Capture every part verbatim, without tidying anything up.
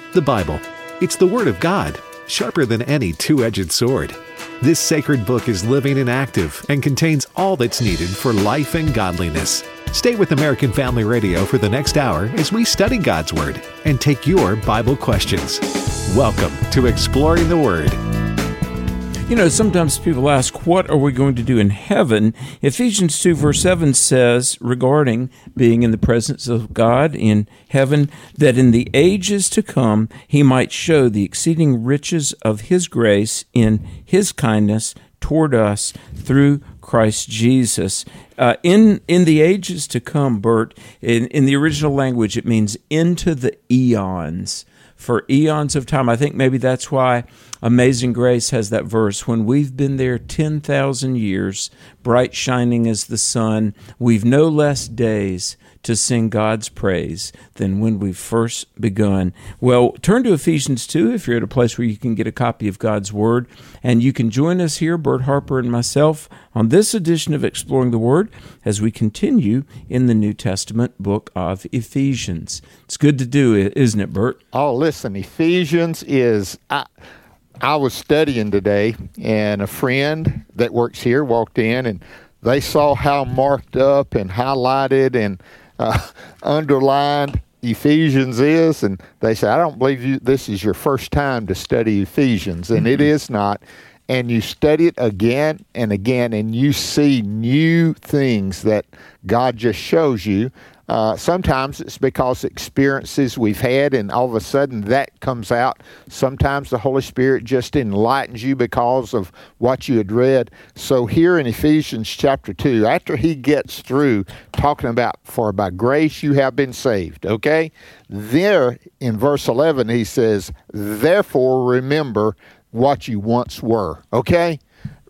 The Bible. It's the Word of God, sharper than any two-edged sword. This sacred book is living and active and contains all that's needed for life and godliness. Stay with American Family Radio for the next hour as we study God's Word and take your Bible questions. Welcome to Exploring the Word. You know, sometimes people ask, what are we going to do in heaven? Ephesians two verse seven says regarding being in the presence of God in heaven, that in the ages to come he might show the exceeding riches of his grace in his kindness toward us through Christ Jesus. Uh, in in the ages to come, Bert, in, in the original language, it means into the eons. For eons of time. I think maybe that's why Amazing Grace has that verse. When we've been there ten thousand years, bright shining as the sun, we've no less days to sing God's praise than when we first begun. Well, turn to Ephesians two if you're at a place where you can get a copy of God's Word, and you can join us here, Bert Harper and myself, on this edition of Exploring the Word as we continue in the New Testament book of Ephesians. It's good to do, isn't it, Bert? Oh, listen, Ephesians is... I, I was studying today, and a friend that works here walked in, and they saw how marked up and highlighted and uh, underlined Ephesians is, and they said, I don't believe you. This is your first time to study Ephesians, and mm-hmm. it is not. And you study it again and again, and you see new things that God just shows you. Uh, sometimes it's because experiences we've had, and all of a sudden that comes out. Sometimes the Holy Spirit just enlightens you because of what you had read. So here in Ephesians chapter two, after he gets through talking about, for by grace you have been saved, okay? There in verse eleven, he says, therefore remember what you once were, okay?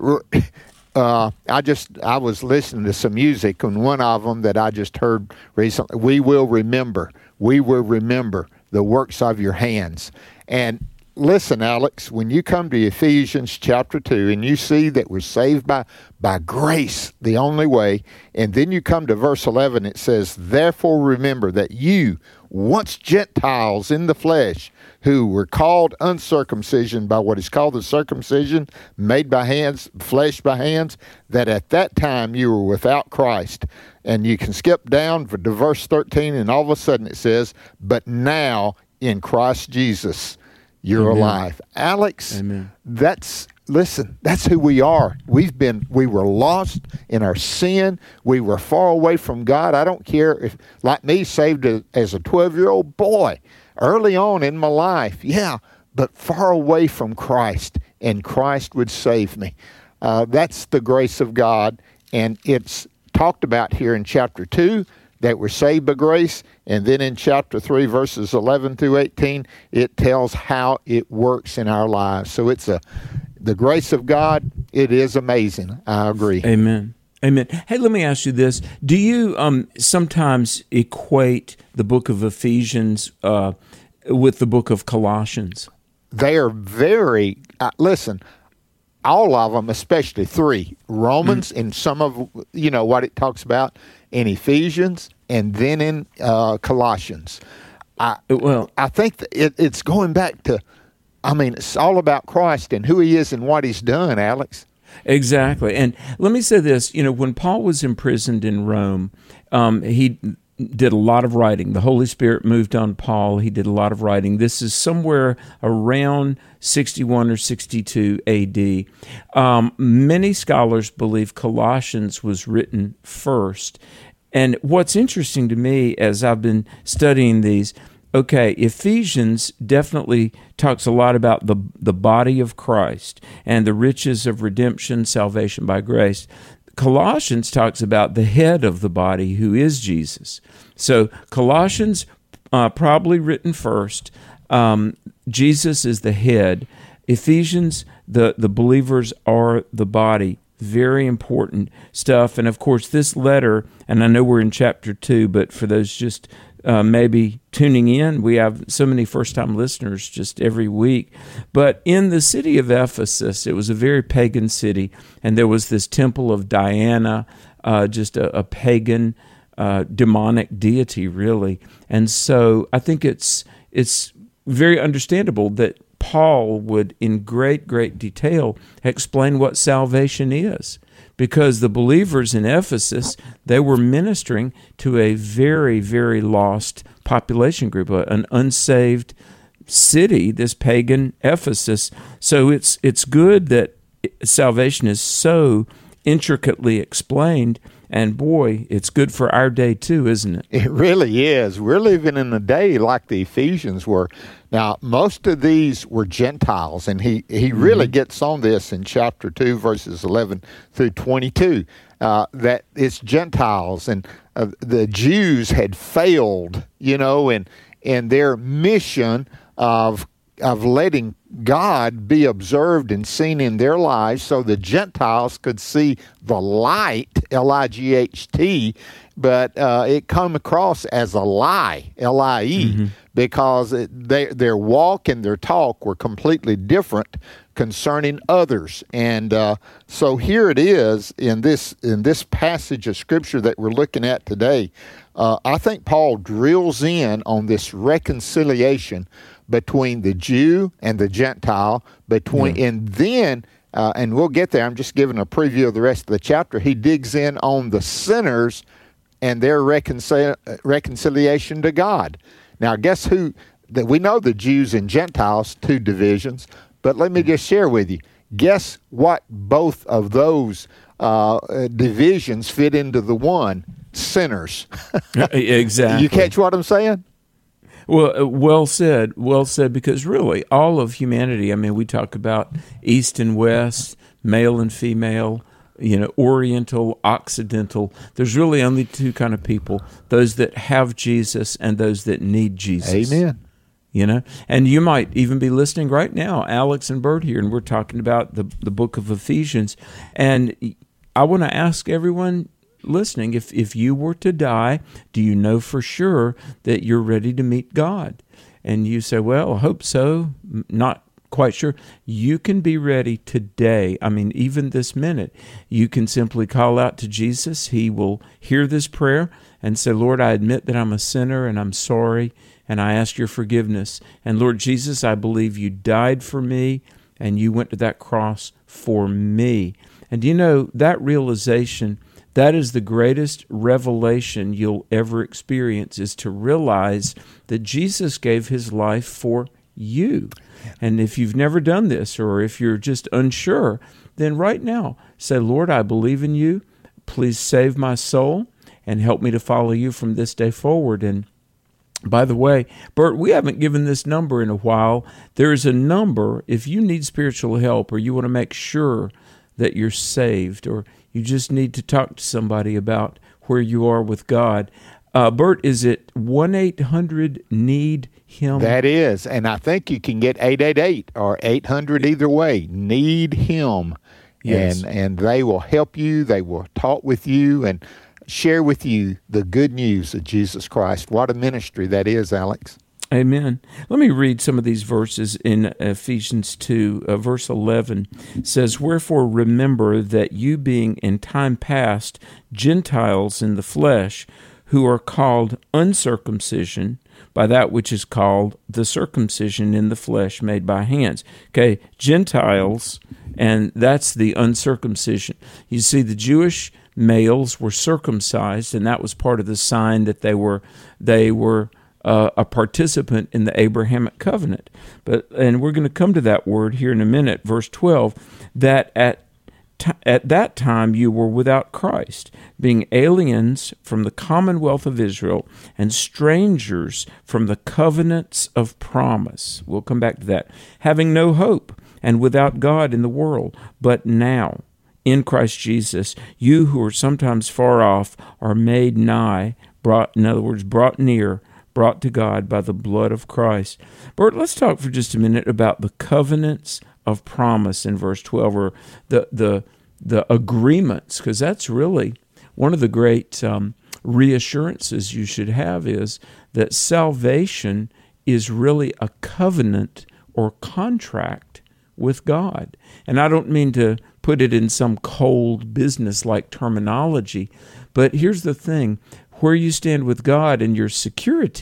Uh, I just, I was listening to some music, and one of them that I just heard recently, we will remember, we will remember the works of your hands. And listen, Alex, when you come to Ephesians chapter two, and you see that we're saved by, by grace, the only way, and then you come to verse eleven, it says, therefore remember that you, once Gentiles in the flesh, who were called uncircumcision by what is called the circumcision made by hands, flesh by hands, that at that time you were without Christ. And you can skip down to verse thirteen, and all of a sudden it says, but now in Christ Jesus, you're Amen. Alive. Alex, Amen. that's, listen, that's who we are. We've been, we were lost in our sin. We were far away from God. I don't care if, like me, saved as a twelve-year-old boy, early on in my life, yeah, but far away from Christ, and Christ would save me. Uh, that's the grace of God, and it's talked about here in chapter two, that we're saved by grace, and then in chapter three, verses eleven through eighteen, it tells how it works in our lives. So it's a the grace of God, it is amazing. I agree. Amen. Amen. Hey, let me ask you this. Do you um, sometimes equate the book of Ephesians uh, with the book of Colossians? They are very, uh, listen, all of them, especially three, Romans mm-hmm. and some of, you know, what it talks about in Ephesians and then in uh, Colossians. I, well, I think that it, it's going back to, I mean, it's all about Christ and who he is and what he's done, Alex. Exactly. And let me say this, you know, when Paul was imprisoned in Rome, um, he did a lot of writing. The Holy Spirit moved on Paul. He did a lot of writing. This is somewhere around sixty-one or sixty-two A D. Um, many scholars believe Colossians was written first. And what's interesting to me as I've been studying these, okay, Ephesians definitely talks a lot about the, the body of Christ and the riches of redemption, salvation by grace. Colossians talks about the head of the body, who is Jesus. So Colossians, uh, probably written first. Um, Jesus is the head. Ephesians, the, the believers are the body. Very important stuff. And of course, this letter, and I know we're in chapter two, but for those just uh, maybe tuning in, we have so many first-time listeners just every week. But in the city of Ephesus, it was a very pagan city, and there was this temple of Diana, uh, just a, a pagan, uh, demonic deity, really. And so I think it's it's very understandable that Paul would, in great, great detail, explain what salvation is. Because the believers in Ephesus, they were ministering to a very, very lost population group, an unsaved city, this pagan Ephesus. So it's it's good that salvation is so intricately explained. And boy, it's good for our day too, isn't it? It really is. We're living in a day like the Ephesians were. Now, most of these were Gentiles, and he, he really mm-hmm. gets on this in chapter two, verses eleven through twenty-two, uh, that it's Gentiles, and uh, the Jews had failed, you know, in, in their mission of of letting God be observed and seen in their lives so the Gentiles could see the light, L I G H T, but uh, it come across as a lie, L I E, mm-hmm. because it, they, their walk and their talk were completely different concerning others. And uh, so here it is in this in this passage of Scripture that we're looking at today. Uh, I think Paul drills in on this reconciliation between the Jew and the Gentile, between yeah. and then, uh, and we'll get there, I'm just giving a preview of the rest of the chapter, he digs in on the sinners and their reconcil- reconciliation to God. Now, guess who, that we know the Jews and Gentiles, two divisions, but let me just share with you, guess what both of those uh, divisions fit into the one? Sinners. Exactly. You catch what I'm saying? Well, well said, well said, because really all of humanity, I mean, we talk about East and West, male and female, you know, Oriental, Occidental. There's really only two kind of people, those that have Jesus and those that need Jesus. Amen. You know, and you might even be listening right now, Alex and Bert here, and we're talking about the, the book of Ephesians. And I want to ask everyone listening, if if you were to die, do you know for sure that you're ready to meet God? And you say, well, I hope so, not quite sure. You can be ready today. I mean, even this minute, you can simply call out to Jesus. He will hear this prayer and say, Lord, I admit that I'm a sinner and I'm sorry, and I ask your forgiveness. And Lord Jesus, I believe you died for me and you went to that cross for me. And you know, that realization, that is the greatest revelation you'll ever experience, is to realize that Jesus gave his life for you. And if you've never done this, or if you're just unsure, then right now say, Lord, I believe in you. Please save my soul and help me to follow you from this day forward. And by the way, Bert, we haven't given this number in a while. There is a number if you need spiritual help, or you want to make sure that you're saved, or you just need to talk to somebody about where you are with God. Uh, Bert, is it one eight hundred need him? That is, and I think you can get eight eight eight or eight hundred either way. Need him. Yes. And, and they will help you. They will talk with you and share with you the good news of Jesus Christ. What a ministry that is, Alex. Amen. Let me read some of these verses in Ephesians two. Uh, verse eleven says, Wherefore remember that you being in time past Gentiles in the flesh, who are called uncircumcision by that which is called the circumcision in the flesh made by hands. Okay, Gentiles, and that's the uncircumcision. You see, the Jewish males were circumcised, and that was part of the sign that they were they were Uh, a participant in the Abrahamic covenant. But and we're going to come to that word here in a minute, verse twelve, that at t- at that time you were without Christ, being aliens from the commonwealth of Israel and strangers from the covenants of promise. We'll come back to that. Having no hope and without God in the world, but now in Christ Jesus, you who are sometimes far off are made nigh, brought, in other words, brought near, brought to God by the blood of Christ. Bert, let's talk for just a minute about the covenants of promise in verse twelve, or the the the agreements, because that's really one of the great um, reassurances you should have, is that salvation is really a covenant or contract with God. And I don't mean to put it in some cold business-like terminology, but here's the thing. Where you stand with God and your security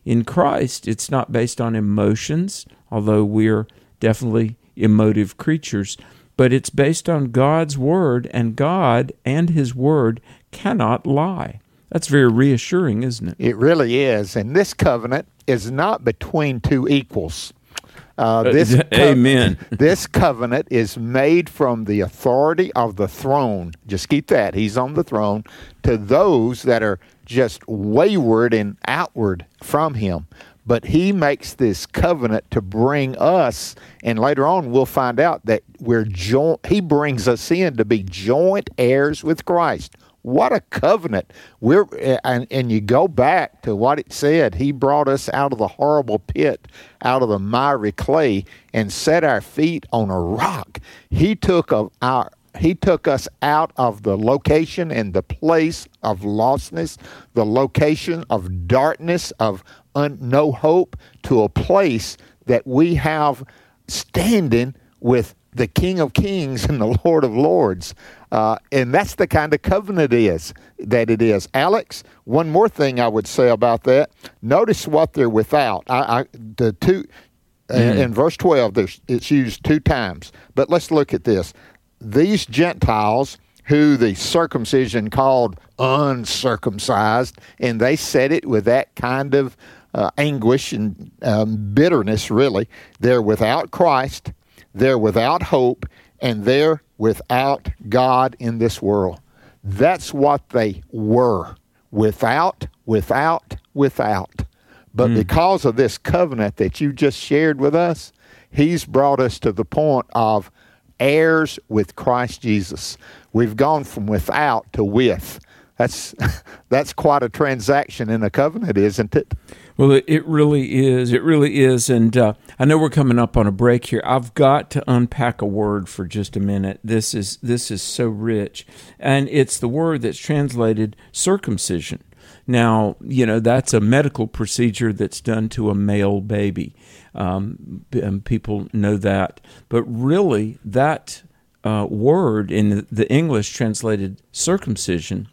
in Christ, it's not based on emotions, although we're definitely emotive creatures, but it's based on God's Word, and God and His Word cannot lie. That's very reassuring, isn't it? It really is. And this covenant is not between two equals. Uh, this uh, amen. Covenant, this covenant is made from the authority of the throne. Just keep that. He's on the throne to those that are just wayward and outward from Him. But He makes this covenant to bring us, and later on we'll find out that we're jo- He brings us in to be joint heirs with Christ. What a covenant. We're and, and you go back to what it said. He brought us out of the horrible pit, out of the miry clay, and set our feet on a rock. He took of our He took us out of the location and the place of lostness, the location of darkness, of un, no hope, to a place that we have standing with the King of Kings and the Lord of Lords. Uh, and that's the kind of covenant it is, that it is. Alex, one more thing I would say about that. Notice what they're without. I, I, the two mm. uh, in verse twelve, there's, it's used two times. But let's look at this. These Gentiles, who the circumcision called uncircumcised, and they said it with that kind of uh, anguish and um, bitterness, really. They're without Christ. They're without hope, and they're without God in this world. That's what they were. Without, without, without. But mm. because of this covenant that you just shared with us, He's brought us to the point of heirs with Christ Jesus. We've gone from without to with. That's that's quite a transaction in a covenant, isn't it? Well, it really is. It really is. And uh, I know we're coming up on a break here. I've got to unpack a word for just a minute. This is this is so rich. And it's the word that's translated circumcision. Now, you know, that's a medical procedure that's done to a male baby. Um, and people know that. But really, that uh, word in the English translated circumcision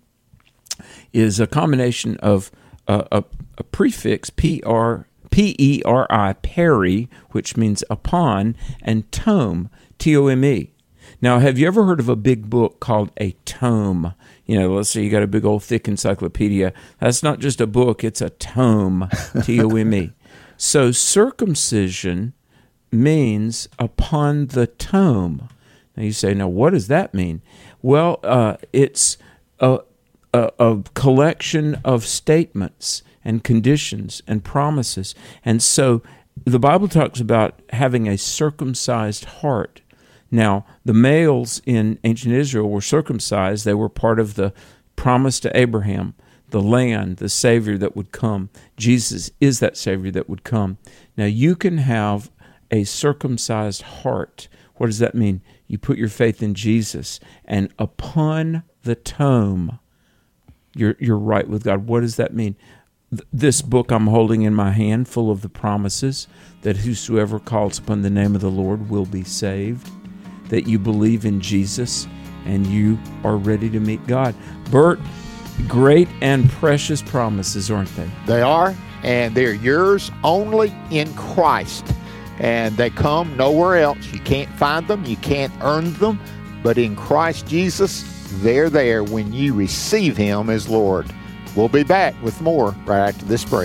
is a combination of uh, a, a prefix, P R, P E R I, peri, which means upon, and tome, T O M E. Now, have you ever heard of a big book called a tome? You know, let's say you got a big old thick encyclopedia. That's not just a book, it's a tome, T O M E. So circumcision means upon the tome. Now you say, now what does that mean? Well, uh, it's a, a, a collection of statements and conditions and promises. And so the Bible talks about having a circumcised heart. Now, the males in ancient Israel were circumcised. They were part of the promise to Abraham, the land, the Savior that would come. Jesus is that Savior that would come. Now, you can have a circumcised heart. What does that mean? You put your faith in Jesus, and upon the tome, you're, you're right with God. What does that mean? Th- this book I'm holding in my hand, full of the promises that whosoever calls upon the name of the Lord will be saved, that you believe in Jesus, and you are ready to meet God. Bert, great and precious promises, aren't they? They are, and they're yours only in Christ. And they come nowhere else. You can't find them. You can't earn them. But in Christ Jesus, they're there when you receive Him as Lord. We'll be back with more right after this break.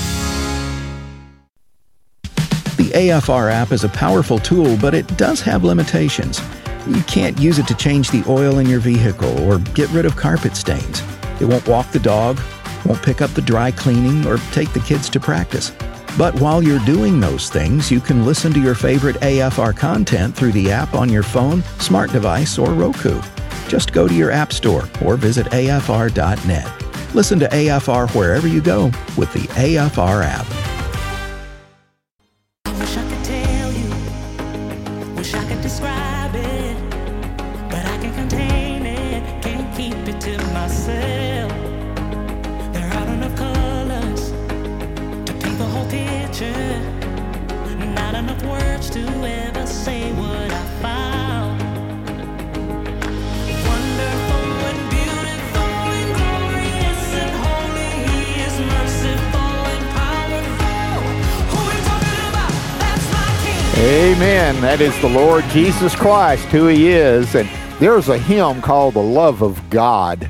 The A F R app is a powerful tool, but it does have limitations. You can't use it to change the oil in your vehicle or get rid of carpet stains. It won't walk the dog, won't pick up the dry cleaning, or take the kids to practice. But while you're doing those things, you can listen to your favorite A F R content through the app on your phone, smart device, or Roku. Just go to your app store or visit A F R dot net. Listen to A F R wherever you go with the A F R app. I wish I could tell you, wish I could describe it, but I can't contain it, can't keep it to myself. There aren't enough colors to paint the whole picture, not enough words to ever say what I found. Wonderful and beautiful and glorious and holy, He is merciful and powerful. Amen. That is the Lord Jesus Christ, who He is. And there's a hymn called The Love of God.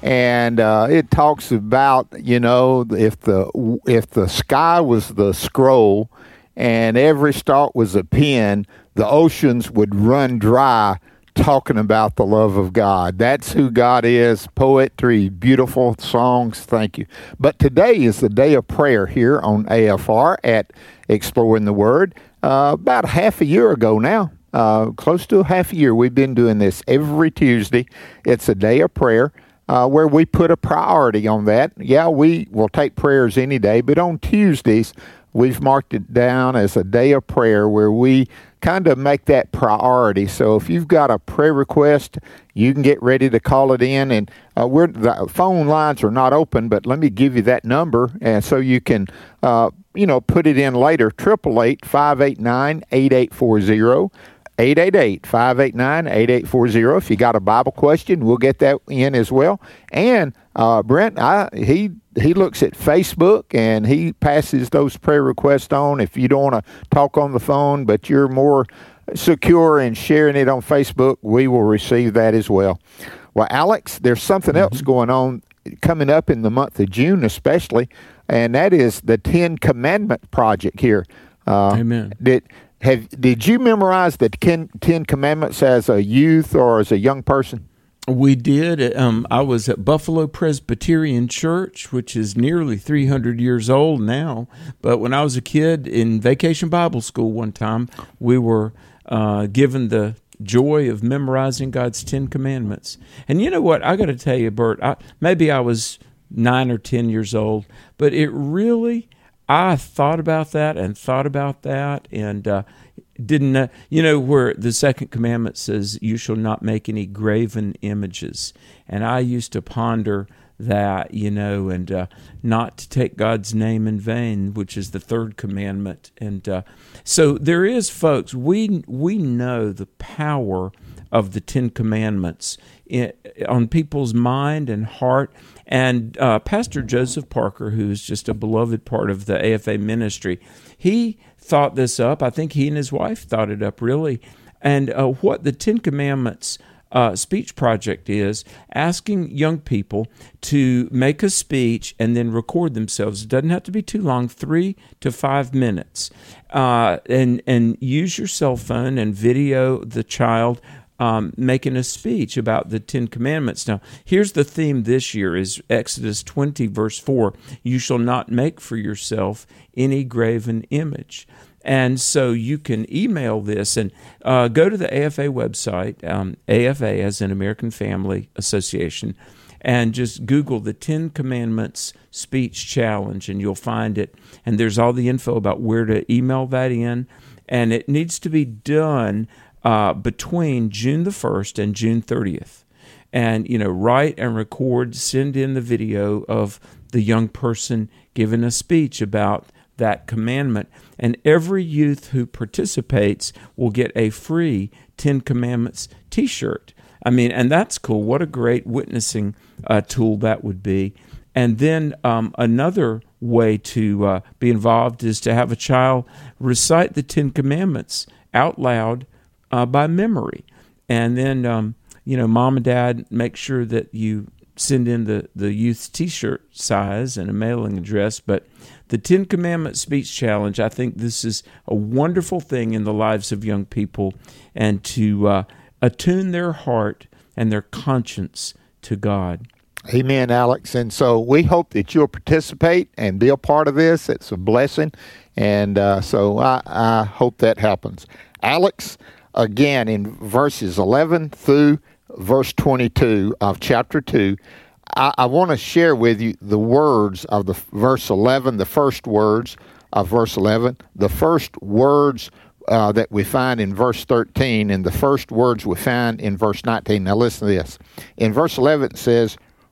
And uh, it talks about, you know, if the if the sky was the scroll and every stalk was a pen, the oceans would run dry talking about the love of God. That's who God is. Poetry, beautiful songs. Thank you. But today is the day of prayer here on A F R at Exploring the Word. Uh, about half a year ago now, uh, close to a half a year, we've been doing this every Tuesday. It's a day of prayer uh, where we put a priority on that. Yeah, we will take prayers any day, but on Tuesdays, we've marked it down as a day of prayer where we kind of make that priority. So if you've got a prayer request, you can get ready to call it in. And uh, we're, the phone lines are not open, but let me give you that number, and so you can, uh, you know, put it in later. Triple eight five eight nine eight eight four zero. eight eight eight five eight nine eight eight four zero. If you got a Bible question, we'll get that in as well. And uh, Brent, I, he he looks at Facebook and he passes those prayer requests on. If you don't want to talk on the phone, but you're more secure in sharing it on Facebook, we will receive that as well. Well, Alex, there's something mm-hmm. else going on coming up in the month of June especially, and that is the Ten Commandment Project here. Uh, Amen. Did, have, did you memorize the Ten, Ten Commandments as a youth or as a young person? We did. Um, I was at Buffalo Presbyterian Church, which is nearly three hundred years old now. But when I was a kid in Vacation Bible School one time, we were uh, given the joy of memorizing God's Ten Commandments. And you know what? I got to tell you, Bert, I, maybe I was nine or ten years old, but it really, I thought about that and thought about that and uh, didn't know, you know, where the second commandment says, you shall not make any graven images. And I used to ponder that, you know, and uh, not to take God's name in vain, which is the third commandment. And uh, so there is, folks, we we know the power of the Ten Commandments in, on people's mind and heart. And uh, Pastor Joseph Parker, who's just a beloved part of the A F A ministry, he thought this up. I think he and his wife thought it up, really. And uh, what the Ten Commandments uh, speech project is, asking young people to make a speech and then record themselves. It doesn't have to be too long, three to five minutes. Uh, and, and use your cell phone and video the child Um, making a speech about the Ten Commandments. Now, here's the theme this year is Exodus twenty, verse four, you shall not make for yourself any graven image. And so you can email this and uh, go to the A F A website, um, A F A as in American Family Association, and just Google the Ten Commandments Speech Challenge, and you'll find it. And there's all the info about where to email that in. And it needs to be done Uh, between June the first and June thirtieth. And, you know, write and record, send in the video of the young person giving a speech about that commandment. And every youth who participates will get a free Ten Commandments t-shirt. I mean, and that's cool. What a great witnessing uh, tool that would be. And then um, another way to uh, be involved is to have a child recite the Ten Commandments out loud Uh, by memory. And then, um, you know, mom and dad, make sure that you send in the, the youth's t-shirt size and a mailing address. But the Ten Commandment Speech Challenge, I think this is a wonderful thing in the lives of young people, and to uh, attune their heart and their conscience to God. Amen, Alex. And so we hope that you'll participate and be a part of this. It's a blessing. And uh, so I, I hope that happens. Alex, again, in verses eleven through verse twenty-two of chapter two, I, I want to share with you the words of the verse eleven, the first words of verse eleven, the first words uh, that we find in verse thirteen, and the first words we find in verse nineteen. Now listen to this. In verse eleven it says,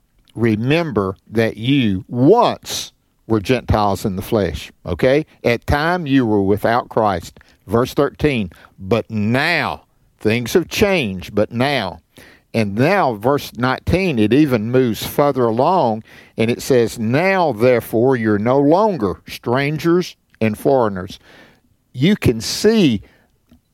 remember that you once were Gentiles in the flesh, okay? At time you were without Christ. Verse thirteen, but now, things have changed, but now. And now, verse nineteen, it even moves further along, and it says, now, therefore, you're no longer strangers and foreigners. You can see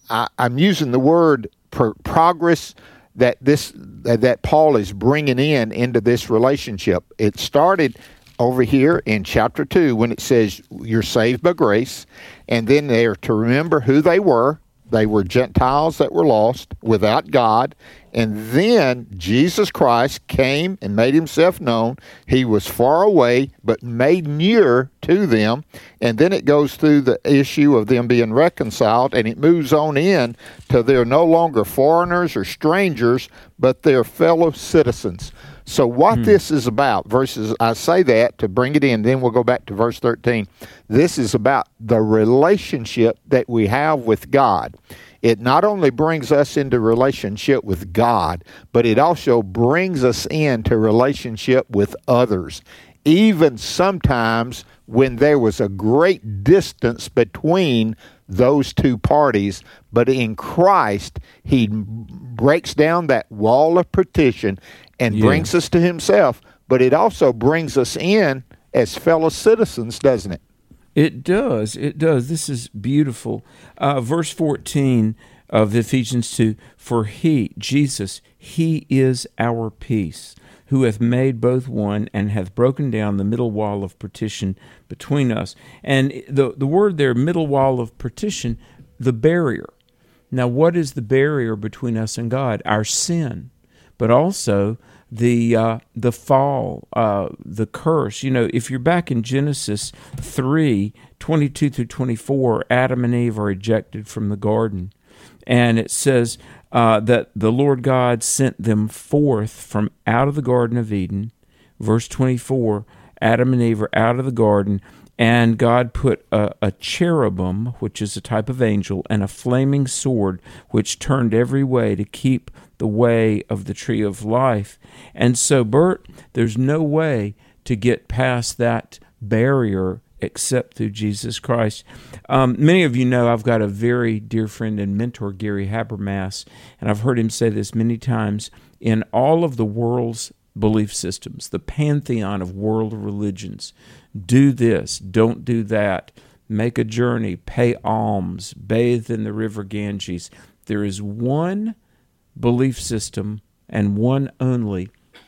I, I'm using the word pro- progress that this that Paul is bringing in into this relationship. It started over here in chapter two when it says you're saved by grace, and then they're to remember who they were. They were Gentiles that were lost without God. And then Jesus Christ came and made himself known. He was far away, but made near to them. And then it goes through the issue of them being reconciled, and it moves on in to they're no longer foreigners or strangers, but they're fellow citizens. So what hmm. this is about, verses, I say that to bring it in, then we'll go back to verse thirteen. This is about the relationship that we have with God. It not only brings us into relationship with God, but it also brings us into relationship with others. Even sometimes when there was a great distance between those two parties, but in Christ, he breaks down that wall of partition and yeah. brings us to himself, but it also brings us in as fellow citizens, doesn't it? It does. It does. This is beautiful. Uh, verse fourteen of Ephesians two, for he, Jesus, he is our peace, who hath made both one and hath broken down the middle wall of partition between us. And the, the word there, middle wall of partition, the barrier. Now, what is the barrier between us and God? Our sin, but also the uh, the fall, uh, the curse. You know, if you're back in Genesis three, twenty-two through twenty-four, Adam and Eve are ejected from the garden. And it says uh, that the Lord God sent them forth from out of the Garden of Eden. Verse twenty-four, Adam and Eve are out of the garden, and God put a, a cherubim, which is a type of angel, and a flaming sword, which turned every way to keep the way of the tree of life. And so, Bert, there's no way to get past that barrier except through Jesus Christ. Um, many of you know I've got a very dear friend and mentor, Gary Habermas, and I've heard him say this many times. In all of the world's belief systems, the pantheon of world religions, do this, don't do that, make a journey, pay alms, bathe in the river Ganges. There is one belief system, and one only,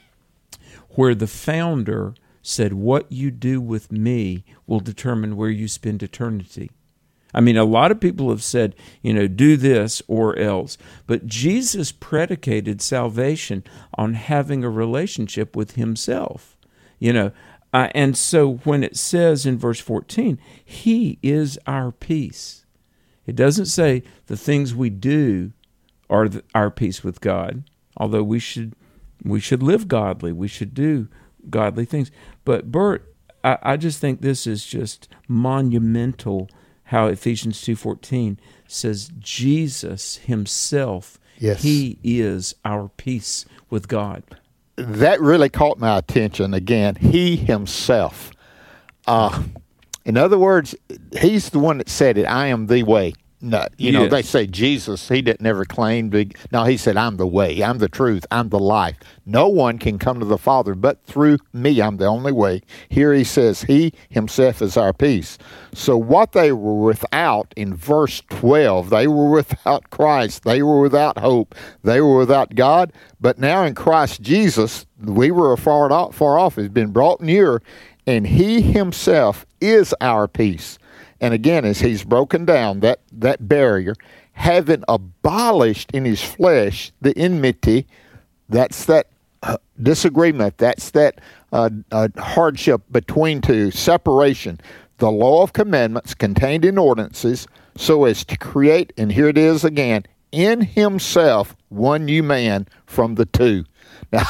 where the founder said, what you do with me will determine where you spend eternity. I mean, a lot of people have said, you know, do this or else. But Jesus predicated salvation on having a relationship with himself. You know, uh, and so when it says in verse fourteen, he is our peace. It doesn't say the things we do are the, our peace with God, although we should we should live godly. We should do godly things. But Bert, I, I just think this is just monumental how Ephesians two fourteen says Jesus himself, yes. he is our peace with God. That really caught my attention again. He himself. Uh, in other words, he's the one that said it, I am the way. No, you know, yes. They say Jesus, he didn't ever claim to. No, he said, I'm the way, I'm the truth, I'm the life. No one can come to the Father but through me. I'm the only way. Here he says, he himself is our peace. So what they were without in verse twelve, they were without Christ. They were without hope. They were without God. But now in Christ Jesus, we were far off, far off. It's been brought near, and he himself is our peace. And again, as he's broken down that, that barrier, having abolished in his flesh the enmity, that's that uh, disagreement, that's that uh, uh, hardship between two, separation, the law of commandments contained in ordinances, so as to create, and here it is again, in himself one new man from the two. Now,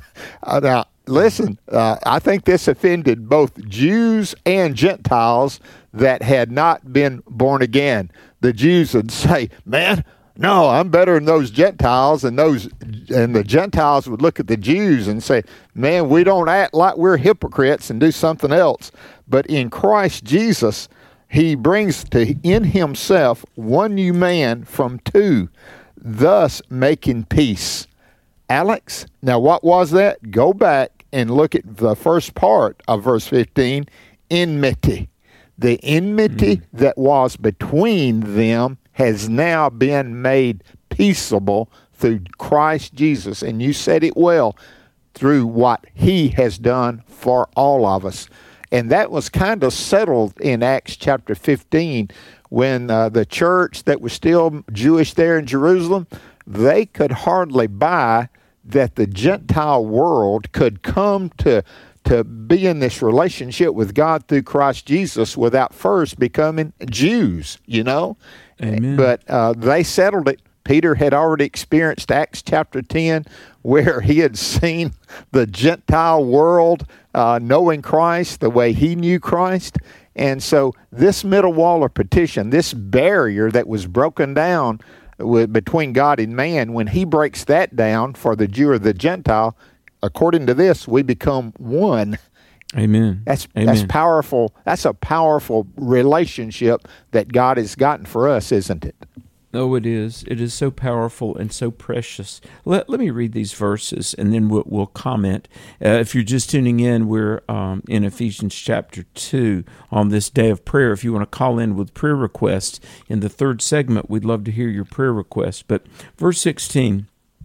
now listen, uh, I think this offended both Jews and Gentiles that had not been born again. The Jews would say, man, no, I'm better than those Gentiles, and those, and the Gentiles would look at the Jews and say, man, we don't act like we're hypocrites and do something else. But in Christ Jesus, he brings to in himself one new man from two, thus making peace. Alex, now what was that? Go back and look at the first part of verse fifteen, enmity. The enmity mm-hmm. that was between them has now been made peaceable through Christ Jesus. And you said it well, through what he has done for all of us. And that was kind of settled in Acts chapter fifteen when uh, the church that was still Jewish there in Jerusalem, they could hardly buy that the Gentile world could come to to be in this relationship with God through Christ Jesus without first becoming Jews, you know. Amen. But uh, they settled it. Peter had already experienced Acts chapter ten, where he had seen the Gentile world uh, knowing Christ the way he knew Christ. And so this middle wall of partition, this barrier that was broken down with, between God and man, when he breaks that down for the Jew or the Gentile, according to this, we become one. Amen. That's Amen. that's powerful. That's a powerful relationship that God has gotten for us, isn't it? Oh, it is. It is so powerful and so precious. Let Let me read these verses, and then we'll, we'll comment. Uh, if you're just tuning in, we're um, in Ephesians chapter two on this day of prayer. If you want to call in with prayer requests in the third segment, we'd love to hear your prayer requests. But verse sixteen,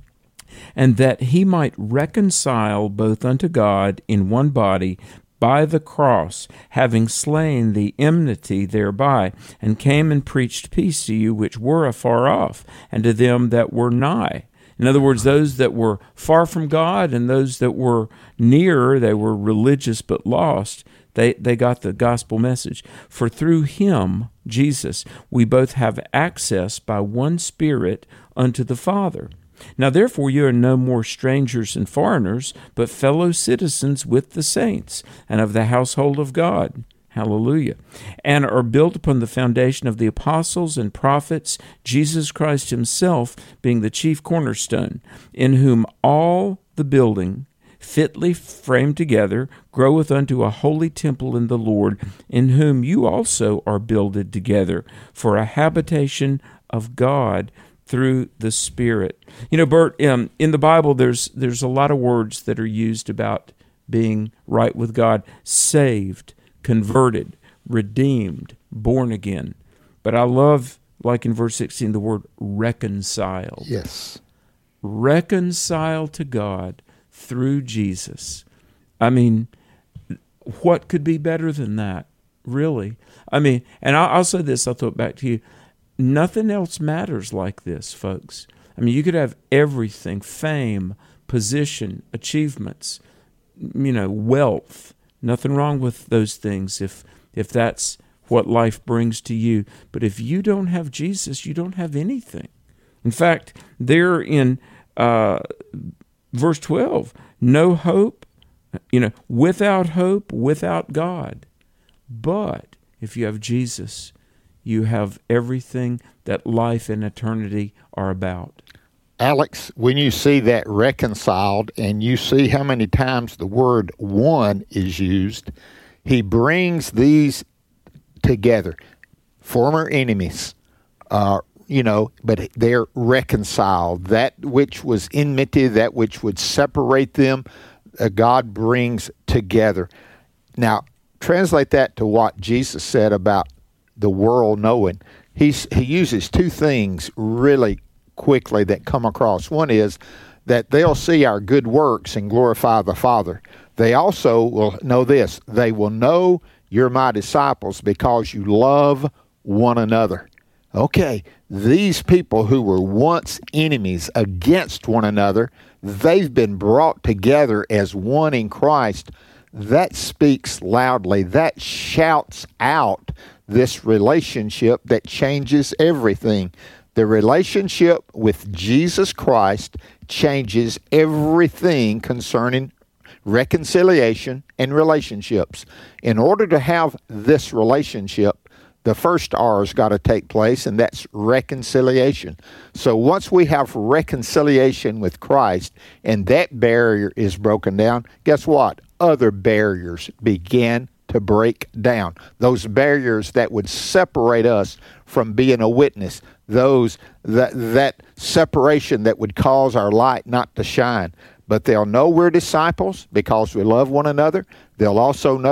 and that he might reconcile both unto God in one body by the cross, having slain the enmity thereby, and came and preached peace to you which were afar off, and to them that were nigh. In other words, those that were far from God and those that were near, they were religious but lost, they, they got the gospel message. For through him, Jesus, we both have access by one Spirit unto the Father. Now therefore you are no more strangers and foreigners, but fellow citizens with the saints, and of the household of God. Hallelujah. And are built upon the foundation of the apostles and prophets, Jesus Christ himself being the chief cornerstone, in whom all the building, fitly framed together, groweth unto a holy temple in the Lord, in whom you also are builded together for a habitation of God through the Spirit. You know, Bert, um, in the Bible, there's there's a lot of words that are used about being right with God: saved, converted, redeemed, born again. But I love, like in verse sixteen, the word reconciled. Yes. Reconciled to God through Jesus. I mean, what could be better than that, really? I mean, and I'll, I'll say this, I'll throw it back to you. Nothing else matters like this, folks. I mean, you could have everything, fame, position, achievements, you know, wealth. Nothing wrong with those things if if that's what life brings to you. But if you don't have Jesus, you don't have anything. In fact, there in uh, verse twelve, no hope, you know, without hope, without God. But if you have Jesus, you have everything that life and eternity are about. Alex, when you see that reconciled and you see how many times the word one is used, he brings these together. Former enemies, uh, you know, but they're reconciled. That which was enmity, that which would separate them, uh, God brings together. Now, translate that to what Jesus said about the world knowing. He's, he uses two things really quickly that come across. One is that they'll see our good works and glorify the Father. They also will know this: they will know you're my disciples because you love one another. Okay, these people who were once enemies against one another, they've been brought together as one in Christ. That speaks loudly. That shouts out this relationship that changes everything. The relationship with Jesus Christ changes everything concerning reconciliation and relationships. In order to have this relationship, the first R's got to take place, and that's reconciliation. So once we have reconciliation with Christ and that barrier is broken down, guess what? Other barriers begin to break down. Those barriers that would separate us from being a witness, those that that separation that would cause our light not to shine. But they'll know we're disciples because we love one another. They'll also know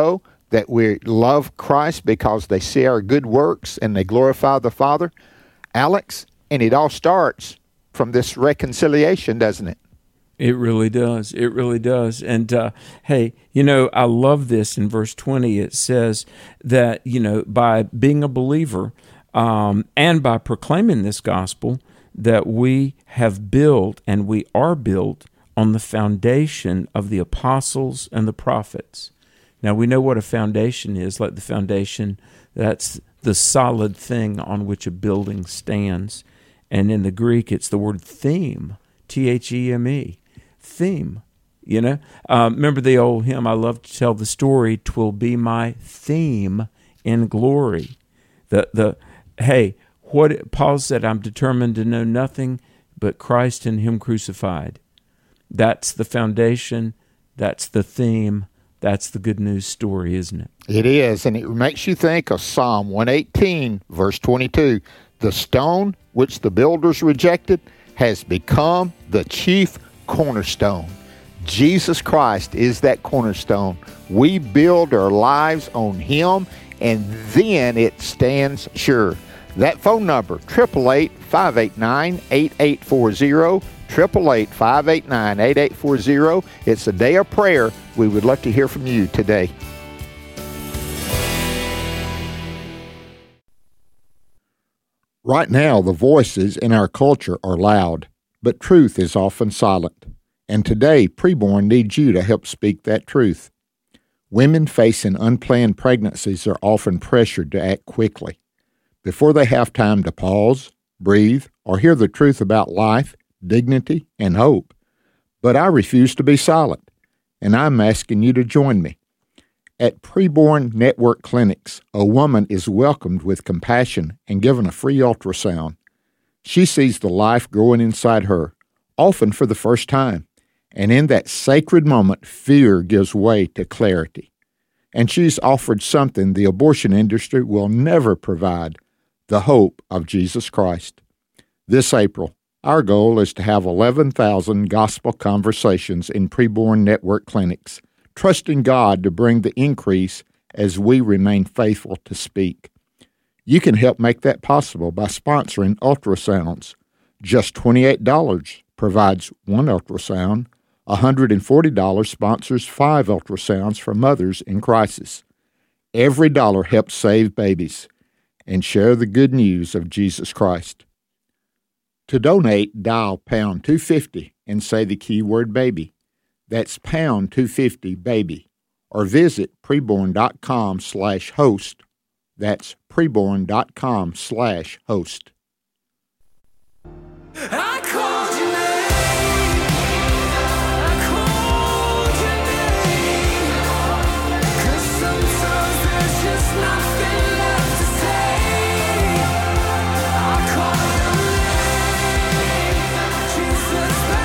that we love Christ because they see our good works and they glorify the Father, Alex, and it all starts from this reconciliation, doesn't it? It really does. It really does. And, uh, hey, you know, I love this in verse twenty. It says that, you know, by being a believer um, and by proclaiming this gospel, that we have built and we are built on the foundation of the apostles and the prophets. Now, we know what a foundation is, like the foundation, that's the solid thing on which a building stands. And in the Greek, it's the word theme, T H E M E. Theme, you know. Uh, remember the old hymn, I love to tell the story, 'twill be my theme in glory. The the hey, what Paul said, I'm determined to know nothing but Christ and Him crucified. That's the foundation, that's the theme, that's the good news story, isn't it? It is, and it makes you think of Psalm one eighteen, verse twenty-two. The stone which the builders rejected has become the chief cornerstone. Jesus Christ is that cornerstone. We build our lives on Him, and then it stands sure. That phone number, eight eight eight, five eight nine, eight eight four zero, eight eight eight, five eight nine, eight eight four zero. It's a day of prayer. We would love to hear from you today. Right now, the voices in our culture are loud, but truth is often silent. And today, Preborn needs you to help speak that truth. Women facing unplanned pregnancies are often pressured to act quickly, before they have time to pause, breathe, or hear the truth about life, dignity, and hope. But I refuse to be silent, and I'm asking you to join me. At Preborn Network Clinics, a woman is welcomed with compassion and given a free ultrasound. She sees the life growing inside her, often for the first time, and in that sacred moment, fear gives way to clarity. And she's offered something the abortion industry will never provide, the hope of Jesus Christ. This April, our goal is to have eleven thousand gospel conversations in Preborn Network Clinics, trusting God to bring the increase as we remain faithful to speak. You can help make that possible by sponsoring ultrasounds. Just twenty-eight dollars provides one ultrasound. one hundred forty dollars sponsors five ultrasounds for mothers in crisis. Every dollar helps save babies and share the good news of Jesus Christ. To donate, dial pound two fifty and say the keyword baby. That's pound two fifty baby, or visit preborn.com slash host. That's preborn.com slash host. I called your name. I called your name. 'Cause sometimes there's just nothing left to say. I called your name. Jesus, my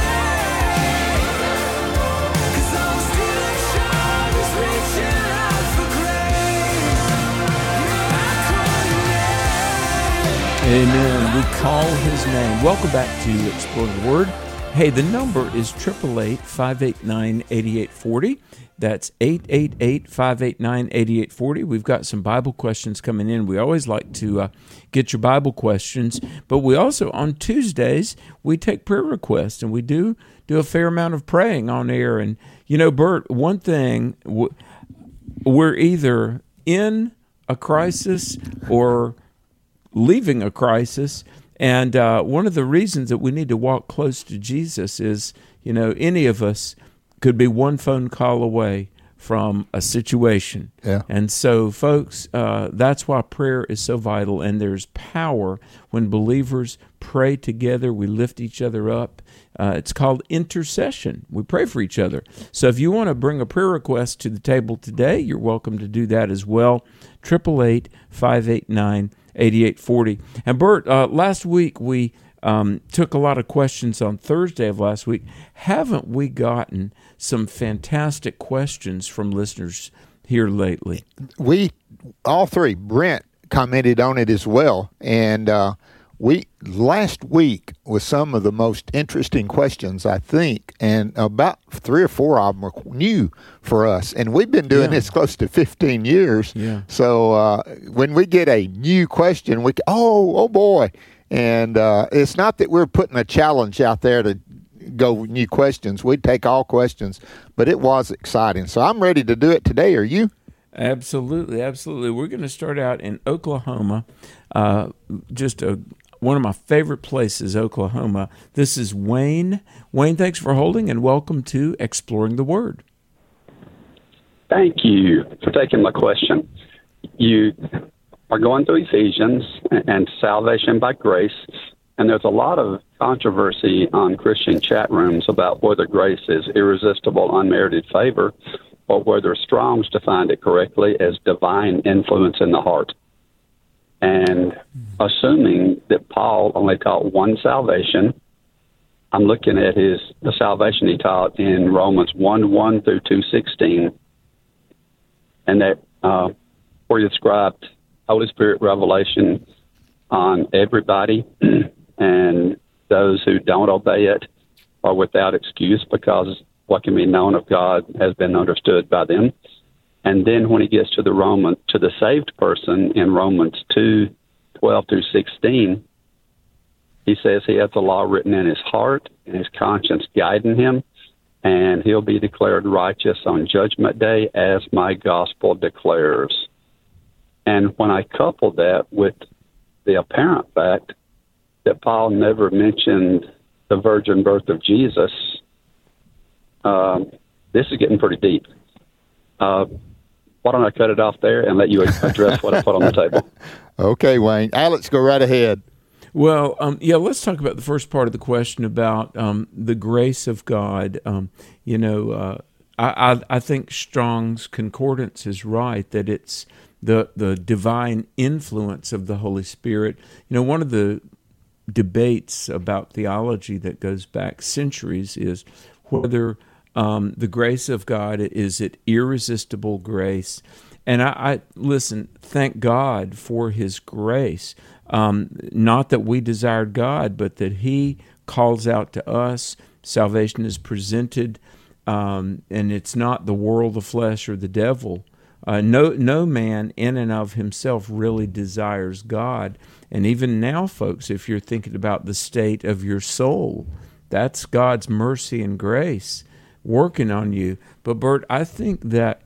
name. 'Cause I'm still a child who's reaching out for grace. Yeah, I call your name. Amen. We call His name. Welcome back to Explore the Word. Hey, the number is eight eight eight, five eight nine, eight eight four zero. That's eight eight eight, five eight nine, eight eight four zero. We've got some Bible questions coming in. We always like to uh, get your Bible questions, but we also, on Tuesdays, we take prayer requests, and we do do a fair amount of praying on air. And, you know, Bert, one thing, we're either in a crisis or leaving a crisis. And uh, one of the reasons that we need to walk close to Jesus is, you know, any of us could be one phone call away from a situation. Yeah. And so, folks, uh, that's why prayer is so vital. And there's power when believers pray together. We lift each other up. Uh, it's called intercession. We pray for each other. So if you want to bring a prayer request to the table today, you're welcome to do that as well. eight eight eight, five eight nine, eight eight four zero. And Bert, uh, last week we um, took a lot of questions on Thursday of last week. Haven't we gotten some fantastic questions from listeners here lately? We, all three, Brent commented on it as well. And uh, we last week was some of the most interesting questions, I think, and about three or four of them were new for us. And we've been doing Yeah. this close to fifteen years. Yeah. So uh, when we get a new question, we oh, oh boy. And uh, it's not that we're putting a challenge out there to go with new questions. We take all questions, but it was exciting. So I'm ready to do it today. Are you? Absolutely, absolutely. We're going to start out in Oklahoma, uh, just a, one of my favorite places, Oklahoma. This is Wayne. Wayne, thanks for holding, and welcome to Exploring the Word. Thank you for taking my question. You are going through Ephesians and salvation by grace, and there's a lot of controversy on Christian chat rooms about whether grace is irresistible, unmerited favor, or whether Strong's defined it correctly as divine influence in the heart. And assuming that Paul only taught one salvation, I'm looking at his the salvation he taught in Romans one one through two sixteen, and that uh, where he described Holy Spirit revelation on everybody, and those who don't obey it are without excuse because what can be known of God has been understood by them. And then when he gets to the Roman to the saved person in Romans two twelve through sixteen, he says he has the law written in his heart and his conscience guiding him, and he'll be declared righteous on Judgment Day, as my gospel declares. And when I coupled that with the apparent fact that Paul never mentioned the virgin birth of Jesus, um, this is getting pretty deep. Uh, why don't I cut it off there and let you address what I put on the table? Okay, Wayne. Alex, go right ahead. Well, um, yeah, let's talk about the first part of the question about um, the grace of God. Um, you know, uh, I, I, I think Strong's Concordance is right, that it's the, the divine influence of the Holy Spirit. You know, one of the debates about theology that goes back centuries is whether um, the grace of God, is it irresistible grace? And I, I listen, thank God for His grace. Um, not that we desired God, but that He calls out to us. Salvation is presented, um, and it's not the world, the flesh, or the devil. Uh, no, no man in and of himself really desires God. And even now, folks, if you're thinking about the state of your soul, that's God's mercy and grace working on you. But Bert, I think that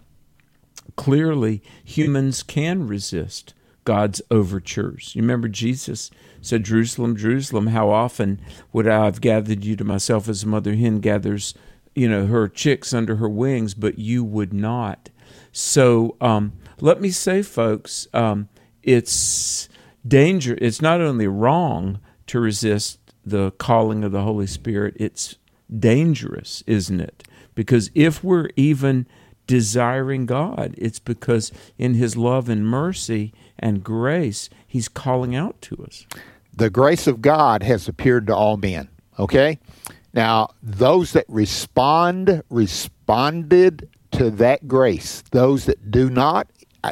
clearly humans can resist God's overtures. You remember Jesus said, Jerusalem, Jerusalem, how often would I have gathered you to myself as a mother hen gathers, you know, her chicks under her wings, but you would not. So um, let me say, folks, um, it's danger. It's not only wrong to resist the calling of the Holy Spirit, it's dangerous, isn't it? Because if we're even desiring God, it's because in His love and mercy and grace, He's calling out to us. The grace of God has appeared to all men, okay? Now, those that respond, responded to that grace. Those that do not,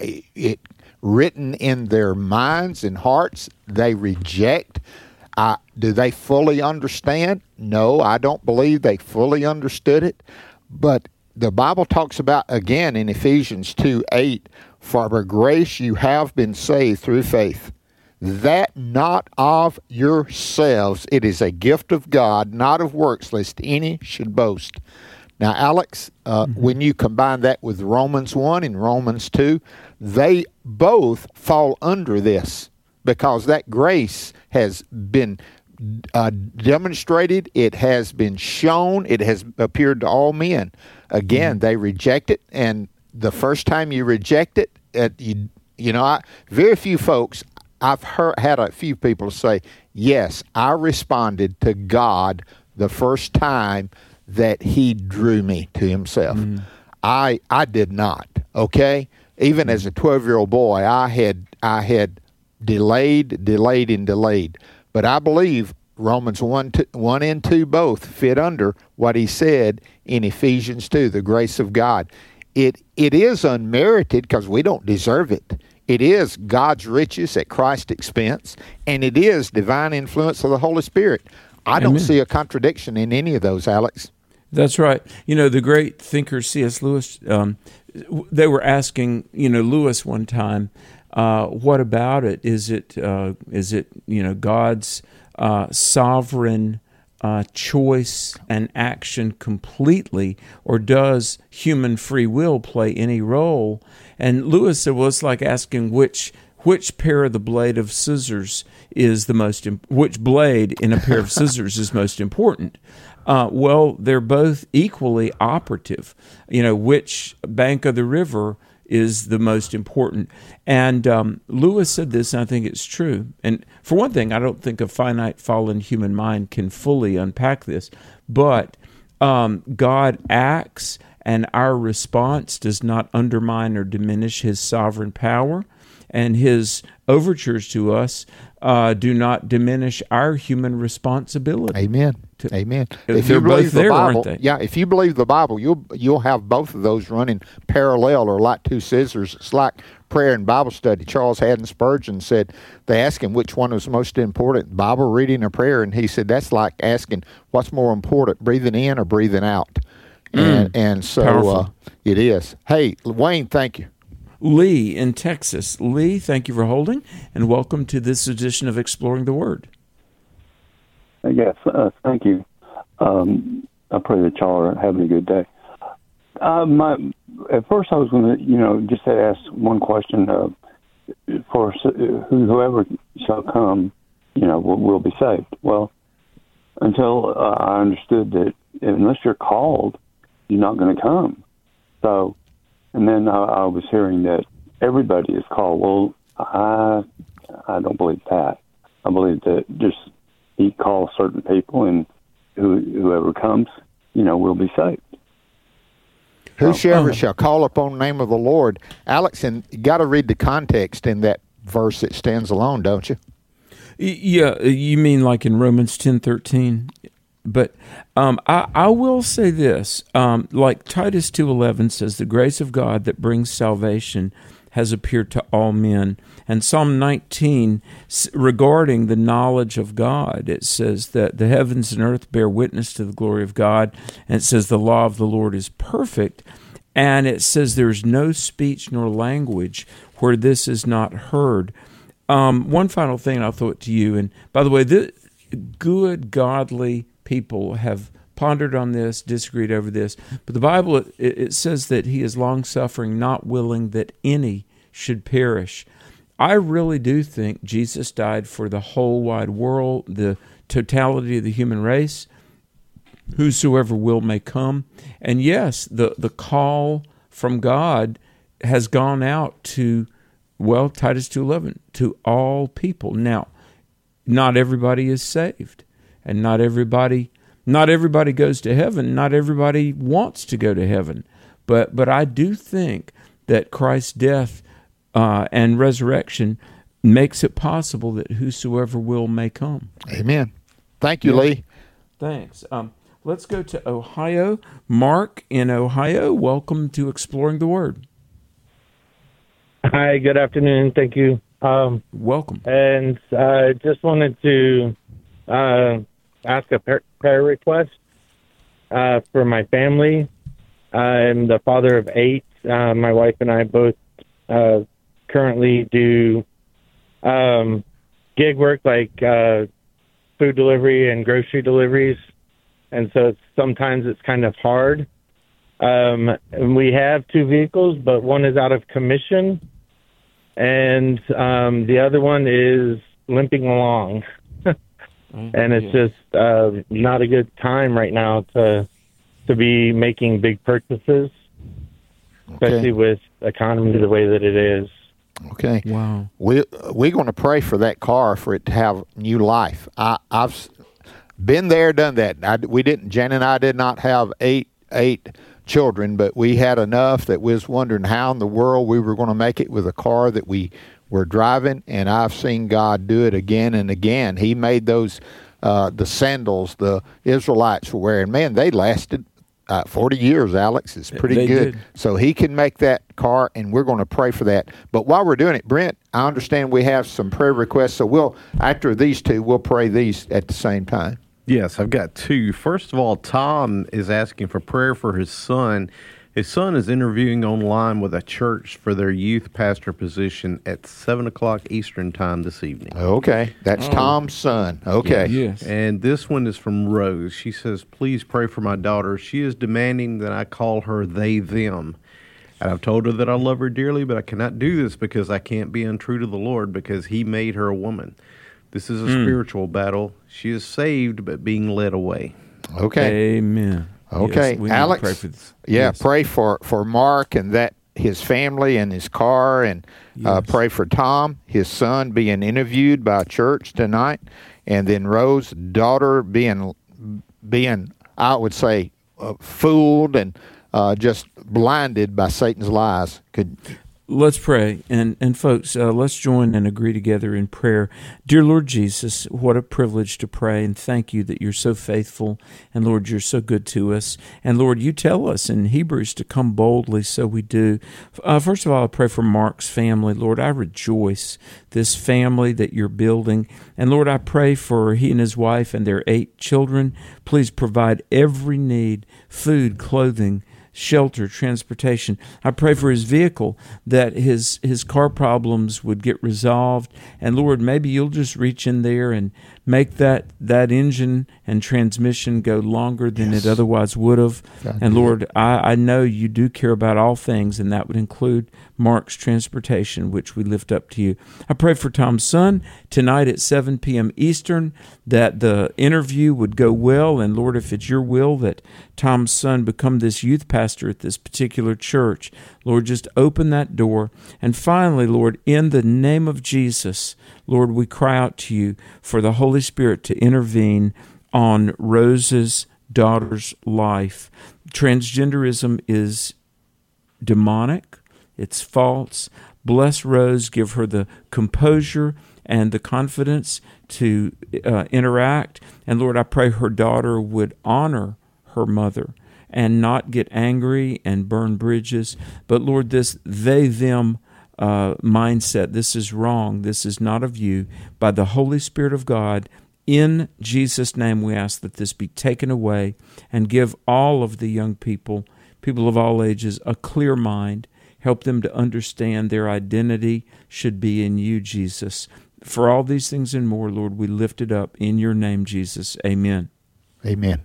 it written in their minds and hearts, they reject. Uh, do they fully understand? No, I don't believe they fully understood it. But the Bible talks about, again, in Ephesians two eight, for by grace you have been saved through faith, that not of yourselves, it is a gift of God, not of works, lest any should boast. Now, Alex, uh, mm-hmm. when you combine that with Romans one and Romans two, they both fall under this, because that grace has been uh, demonstrated, it has been shown, it has appeared to all men. Again, mm-hmm. they reject it, and the first time you reject it, uh, you, you know, I, very few folks, I've heard, had a few people say, yes, I responded to God the first time that He drew me to Himself. Mm-hmm. I I did not, okay? Even as a twelve-year-old boy, I had I had delayed, delayed, and delayed. But I believe Romans one, two, one and two both fit under what he said in Ephesians two, the grace of God. It It is unmerited because we don't deserve it. It is God's riches at Christ's expense, and it is divine influence of the Holy Spirit. I Amen. don't see a contradiction in any of those, Alex. That's right. You know, the great thinker C S Lewis, um, they were asking, you know, Lewis one time, uh, what about it? Is it, uh, is it, you know, God's uh, sovereign uh, choice and action completely, or does human free will play any role? And Lewis said, well, it's like asking which which pair of the blade of scissors is the most, imp- which blade in a pair of scissors is most important. Uh, well, they're both equally operative. You know, which bank of the river is the most important. And um, Lewis said this, and I think it's true. And for one thing, I don't think a finite, fallen human mind can fully unpack this, but um, God acts, and our response does not undermine or diminish his sovereign power, and his overtures to us uh, do not diminish our human responsibility. Amen. To, Amen. If they're both the there, Bible, aren't they? Yeah, if you believe the Bible, you'll you'll have both of those running parallel, or like two scissors. It's like prayer and Bible study. Charles Haddon Spurgeon said, they asked him which one was most important, Bible reading or prayer, and he said that's like asking what's more important, breathing in or breathing out. Mm, and and so uh, it is. Hey, Wayne, thank you. Lee in Texas. Lee, thank you for holding, and welcome to this edition of Exploring the Word. Yes, uh, thank you. Um, I pray that y'all are having a good day. Uh, my, at first, I was going to, you know, just ask one question. Uh, for whoever shall come, you know, will, will be saved. Well, until uh, I understood that unless you're called, you're not going to come. So, and then I, I was hearing that everybody is called. Well, I I don't believe that. I believe that just he calls certain people, and who, whoever comes, you know, will be saved. Whosoever Oh. shall call upon the name of the Lord. Alex, and you got to read the context in that verse that stands alone, don't you? Y- Yeah, you mean like in Romans ten thirteen? But um, I, I will say this, um, like Titus two eleven says, the grace of God that brings salvation has appeared to all men. And Psalm nineteen, regarding the knowledge of God, it says that the heavens and earth bear witness to the glory of God, and it says the law of the Lord is perfect, and it says there is no speech nor language where this is not heard. Um, one final thing, I'll throw it to you, and by the way, the good, godly people have pondered on this, disagreed over this, but the Bible, it, it says that he is long-suffering, not willing that any should perish. I really do think Jesus died for the whole wide world, the totality of the human race. Whosoever will may come. And yes, the, the call from God has gone out to, well, Titus two eleven, to all people. Now, not everybody is saved, and not everybody not everybody goes to heaven. Not everybody wants to go to heaven. But but I do think that Christ's death uh, and resurrection makes it possible that whosoever will may come. Amen. Thank you, Yeah. Lee. Thanks. Um, let's go to Ohio. Mark in Ohio, welcome to Exploring the Word. Hi, good afternoon. Thank you. Um, Welcome. and I just wanted to uh, ask a par- prayer request uh, for my family. I'm the father of eight. Uh, my wife and I both uh, currently do um, gig work like uh, food delivery and grocery deliveries. And so it's, sometimes it's kind of hard. Um, and we have two vehicles, but one is out of commission, and um, the other one is limping along. And it's Yeah. just uh, not a good time right now to to be making big purchases, especially Okay. with the economy the way that it is. Okay. Wow. We we're going to pray for that car for it to have new life. I, I've s- been there, done that. I, we didn't. Jan and I did not have eight eight children, but we had enough that we was wondering how in the world we were going to make it with a car that we were driving. And I've seen God do it again and again. He made those uh, the sandals the Israelites were wearing. Man, they lasted uh, forty years, Alex. It's pretty They good. did. So he can make that car, and we're going to pray for that. But while we're doing it, Brent, I understand we have some prayer requests. So we'll, after these two, we'll pray these at the same time. Yes, I've got two. First of all, Tom is asking for prayer for his son. His son is interviewing online with a church for their youth pastor position at seven o'clock Eastern time this evening. Okay. That's Oh. Tom's son. Okay. Yes. And this one is from Rose. She says, please pray for my daughter. She is demanding that I call her they, them. And I've told her that I love her dearly, but I cannot do this because I can't be untrue to the Lord because he made her a woman. This is a Mm. spiritual battle. She is saved, but being led away. Okay. Amen. Okay, Yes, we need to Alex. pray for this. Yeah, Yes. pray for, for Mark and that his family and his car, and uh, Yes. pray for Tom, his son, being interviewed by a church tonight, and then Rose, daughter, being being I would say uh, fooled and uh, just blinded by Satan's lies. Could Let's pray. And, and folks, uh, let's join and agree together in prayer. Dear Lord Jesus, what a privilege to pray, and thank you that you're so faithful. And Lord, you're so good to us. And Lord, you tell us in Hebrews to come boldly, so we do. Uh, first of all, I pray for Mark's family. Lord, I rejoice this family that you're building. And Lord, I pray for he and his wife and their eight children. Please provide every need, food, clothing, shelter, transportation. I pray for his vehicle, that his his car problems would get resolved. And Lord, maybe you'll just reach in there and make that, that engine and transmission go longer than Yes. it otherwise would have. God And do Lord, I, I know you do care about all things, and that would include Mark's transportation, which we lift up to you. I pray for Tom's son tonight at seven p.m. Eastern, that the interview would go well. And Lord, if it's your will that Tom's son become this youth pastor at this particular church, Lord, just open that door. And finally, Lord, in the name of Jesus, Lord, we cry out to you for the Holy Spirit to intervene on Rose's daughter's life. Transgenderism is demonic. It's false. Bless Rose. Give her the composure and the confidence to uh, interact. And Lord, I pray her daughter would honor her mother and not get angry and burn bridges. But Lord, this they, them uh, mindset, this is wrong. This is not of you. By the Holy Spirit of God, in Jesus' name, we ask that this be taken away and give all of the young people, people of all ages, a clear mind. Help them to understand their identity should be in you, Jesus. For all these things and more, Lord, we lift it up in your name, Jesus. Amen. Amen.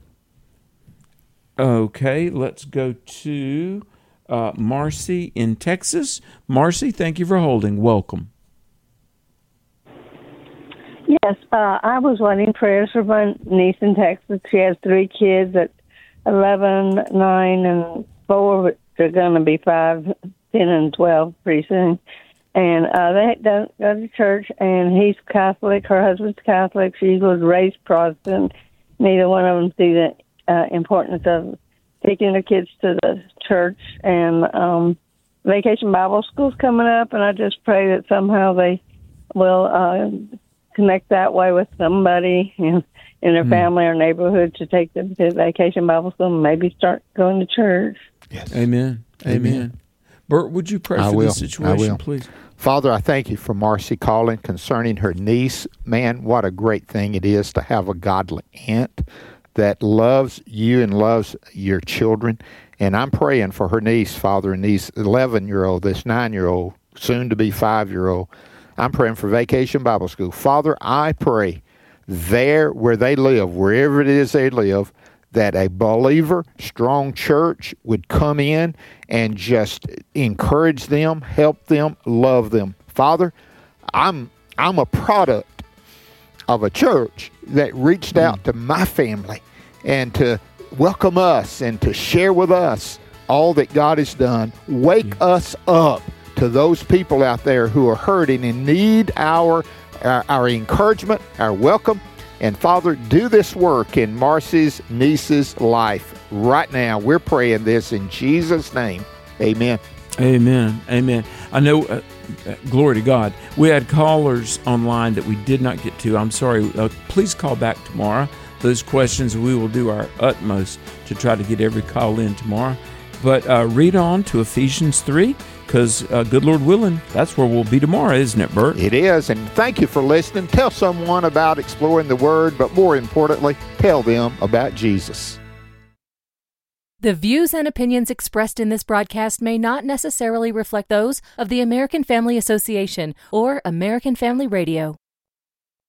Okay, let's go to uh, Marcy in Texas. Marcy, thank you for holding. Welcome. Yes, uh, I was wanting prayers for my niece in Texas. She has three kids at eleven, nine, and four. They're going to be five, ten, and twelve pretty soon. And uh, they don't go to church, and he's Catholic. Her husband's Catholic. She was raised Protestant. Neither one of them see the uh, importance of taking their kids to the church. And um, Vacation Bible School's coming up, and I just pray that somehow they will uh, connect that way with somebody in, in their Mm. family or neighborhood to take them to Vacation Bible School and maybe start going to church. Yes. Amen. Amen. Amen. Bert, would you pray I for will. this I situation, will. please? Father, I thank you for Marcy calling concerning her niece. Man, what a great thing it is to have a godly aunt that loves you and loves your children. And I'm praying for her niece, Father, and these eleven-year-old, this nine-year-old, soon to be five-year-old. I'm praying for Vacation Bible School. Father, I pray there where they live, wherever it is they live, that a believer, strong church would come in and just encourage them, help them, love them. Father, I'm I'm a product of a church that reached out to my family and to welcome us and to share with us all that God has done. Wake us up to those people out there who are hurting and need our our, our encouragement, our welcome. And Father, do this work in Marcy's niece's life right now. We're praying this in Jesus' name. Amen. Amen. Amen. I know, uh, uh, glory to God. We had callers online that we did not get to. I'm sorry. Uh, please call back tomorrow. those questions. We will do our utmost to try to get every call in tomorrow. But uh, read on to Ephesians three, because uh, good Lord willing, that's where we'll be tomorrow, isn't it, Bert? It is, and thank you for listening. Tell someone about exploring the Word, but more importantly, tell them about Jesus. The views and opinions expressed in this broadcast may not necessarily reflect those of the American Family Association or American Family Radio.